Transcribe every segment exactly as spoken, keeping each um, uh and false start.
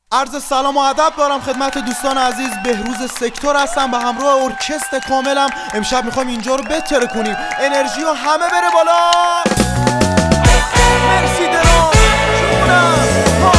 عرض سلام و ادب دارم خدمت دوستان عزیز. بهروز سکتور هستم، به همراه ارکستر کاملم. امشب میخوایم اینجا رو بتره کنیم، انرژی ها همه بره بالا. مرسی درام جونم.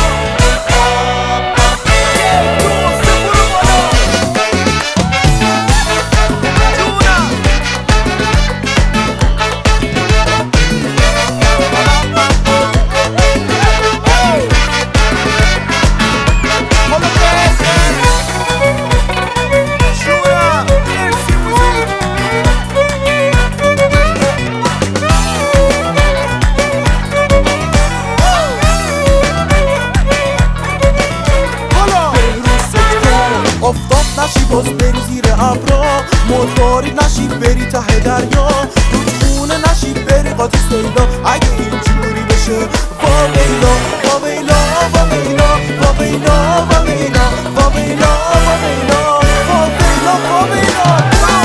نشی باز بری زیر ابرا، مرواری نشی بری ته دریا، رودخونه نشی بری قاطی سیلا. اگه اینجوری بشه وا ویلا وا ویلا وا ویلا وا ویلا وا ویلا وا ویلا وا ویلا وا ویلا وا ویلا.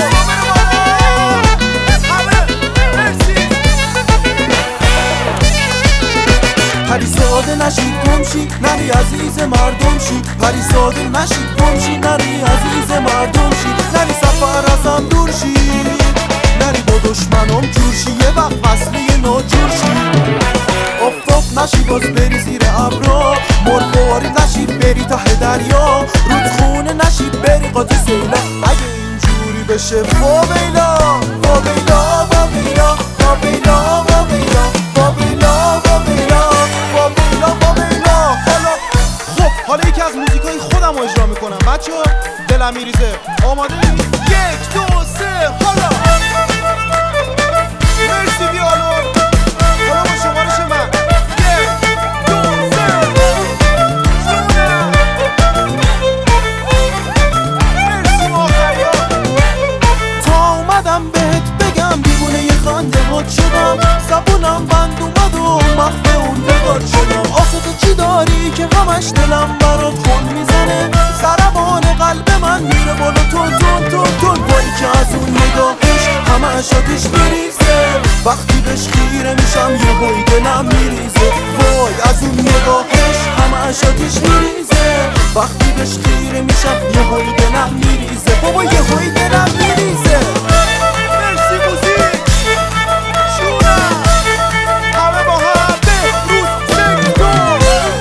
پری ساده نشی گمشی نری عزیز مردم شی، پری ساده نشی گمشی نری عزیز مردم شی، نری سفر ازم دور شی، نری با دشمنم جور شی، یه وقت فصلی ناجور شی. آفتاب نشی باز بری زیر ابرا، مرواری نشی بری ته دریا، رودخونه نشی بری قاطی سیلا. اگه اینجوری بشه وا ویلا وا ویلا وا ویلا وا ویلا وا ویلا وا ویلا وا ویلا وا ویلا وا ویلا. حالا خب حالا یکی از موزیکای خودم رو اجرا میکنم بچه‌ها، دلم میریزه. آماده ای؟ یک دو سه حالا. مرسی بیالون. حالا با شمارش من یک دو سه. مرسی ماخریا. تا اومدم بهت بگم دیوونه یه خنده هات شدم، زبونم بند اومد و مخفه اون بگاد شدم. آخه تو چی داری که همش دلم برات خون میزنه، ضربان قلب من میره بالا تون تون تون تون. وای که از اون نگاهش همش آتیش میریزه، وقتی بهش خیره میشم یه هوی دلم میریزه. وای از اون نگاهش همش آتیش میریزه، وقتی بهش خیره میشم یه هوی دلم میریزه. بابا یه هوی دلم میریزه. مرسی موزیک جونم. همه با هم بهروز سکتور.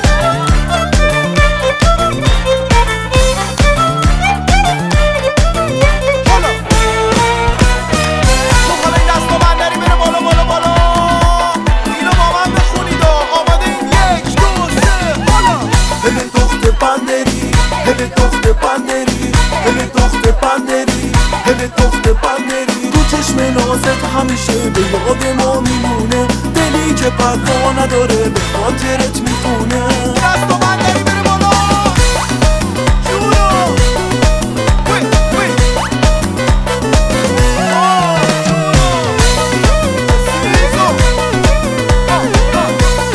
حالا تو حالا این دست رو بندری بره بالا بالا بالا. اینو با من بخونید. آماده این یک دو سه حالا. هله دخت بندری هله دخت بندری هله دخت بندری هله دخت بندری. رو چشم نازت همیشه به یاد ما میمونه، دلی که پروا نداره به خاطرت میخونه. دست و بندری بره بالا جونو. وی وی آه جونو سیزو. آه آه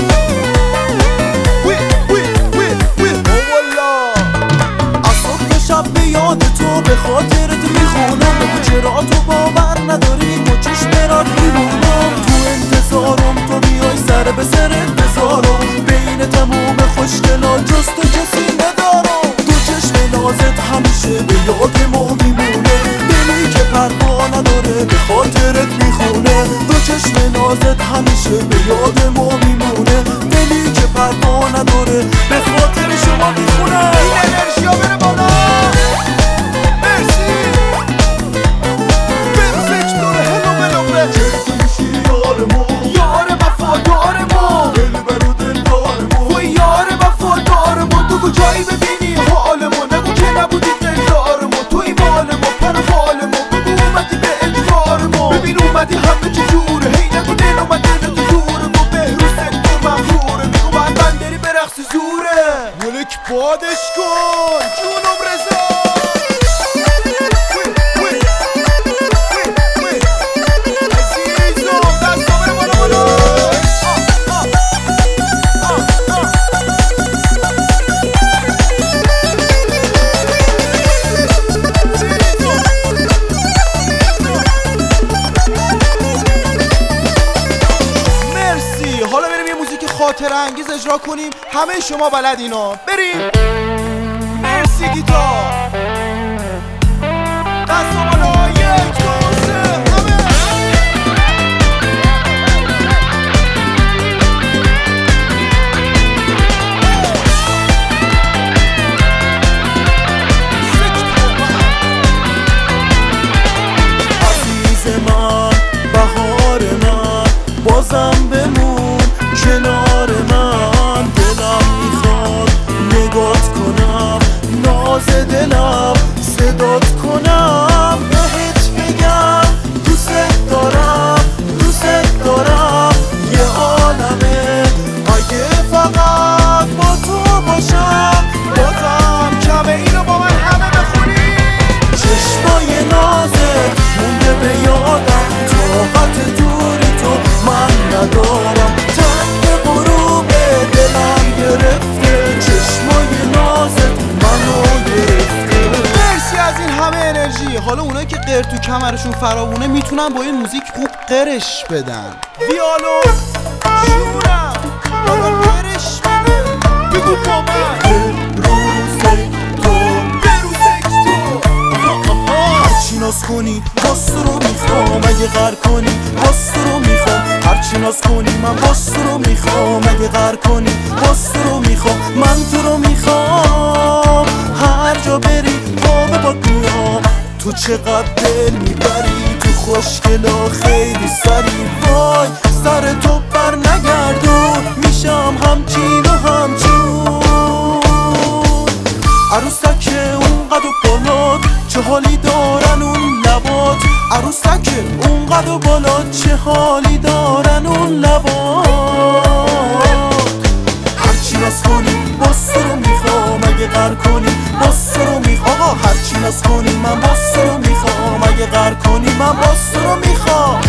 وی وی وی وی اولا. از صبح شب به یاد تو به خاطرت میخونم، بگو چرا تو باور نداری با چشم برات میمونم. تو انتظارم تو بیای سر به سرت بذارم، بین تموم خوشگلا جز تو کسی ندارم. تو چشم نازت همیشه به یاد ما میمونه، دلی که پروا نداره به خاطرت میخونه. تو چشم نازت همیشه به یاد ما میمونه، دلی که پروا نداره به خاطر شما میخونه. این انرژی ها بره بالا. جایی ببینی حال ما، نگو که نبودی دلدار ما. توی مال ما پر حال ما، بگو اومدی به ادوار ما. ببین اومدی همه چی جوره، هی نگو دل اومد دل تو جوره. ما بهروز سکتور مغروره، بگو باید بندری به رقص زوره. ولک بادش کن جونم رضا. خاطره انگیز اجرا کنیم. همه شما بلد اینا بریم. پشت گیتار دست و بالا یک دو سه همه عزیز من بهار من بازم بمون کنار من دلم میخواد نگات کنم ناز دلم صدات کنم بهت بگم دوست دارم دوست دارم یه عالمه اگه فقط با تو باشم بازم کمه اینو با من همه بخونی چشمای نازت مونده به یادم طاقت دوری تو من ندارم تنگ غروب دلم گرفته چشمای نازت منو گرفته مرسی از این همه انرژی. حالا اونایی که قیر تو کمرشون فراوونه میتونن با این موزیک خوب قرش بدن. ویالو شورم حالا قرش بده بگو با من بروزه تو بروزه تو هرچی ناز کنی باز تو رو میخوام اگه غر کنی باز تو رو میخوام هرچی ناز کنی من باز تو رو میخوام اگه غر کنی باز تو رو میخوام من تو رو میخوام هر جا بری با به باد میام تو چقدر دل میبری تو خوشگلا خیلی سری وای سر تو بر نگردون میشم همچین و همچون عروسک اونقدر بالا چه حالی دارن اون لبات عروسک اونقدر بالا چه حالی دارن اون لبات هرچی ناز کنی باز تو رو میخوام اگه غر کنی باز تو رو میخوام هرچی ناز کنی من باز تو رو میخوام اگه غر کنی من باز تو رو میخوام